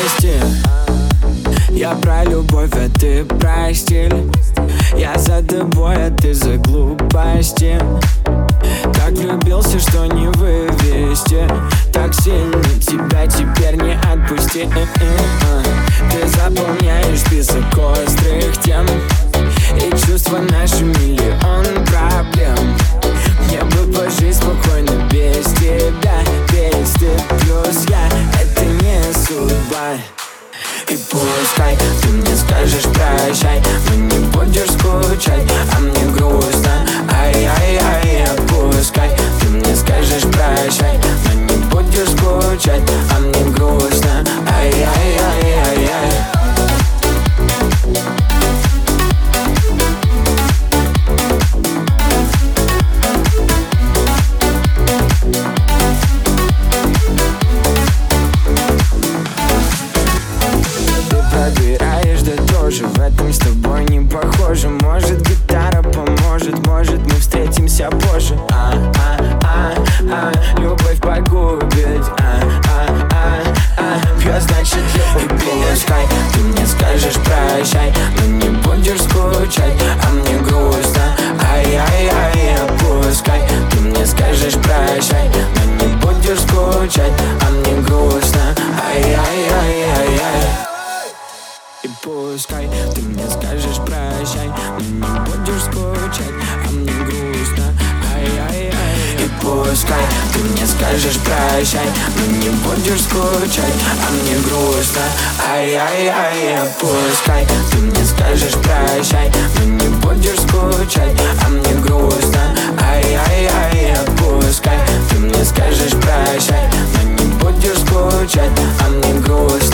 вместе. Я про любовь, а ты про стиль. Я за тобой, а ты за глупости. Так влюбился, что не вывести. Так сильно тебя теперь не отпусти. Ты заполняешь список острых тем, и чувства наши миллион проблем. Мне бы пожить спокойно без тебя. Ведь ты плюс я, это не судьба. И пускай ты мне скажешь прощай, но не будешь скучать, а мне грустно. Ай-яй-яй, пускай ты мне скажешь прощай, но не будешь скучать, а мне грустно. Ай-яй-яй-яй-яй. Пробираешь до дрожи, в этом с тобой не похоже. Может, гитара поможет, может, мы встретимся позже. Любовь погубит. Пьет, значит, любовь. И пускай ты мне скажешь прощай, но не будешь скучать, а мне грустно. Ай-яй-яй, пускай ты мне скажешь прощай, но не будешь скучать, а мне грустно. Ай-яй-яй-яй-яй. И пускай ты мне скажешь прощай, но не будешь скучать, а мне грустно. Ай-яй-яй. И пускай ты мне скажешь прощай, но не будешь скучать, а мне грустно. Ай-яй-яй. Пускай ты мне скажешь прощай, но не будешь скучать, а мне грустно. Ай-яй-яй. Пускай ты мне скажешь прощай, но не будешь скучать, а мне грустно.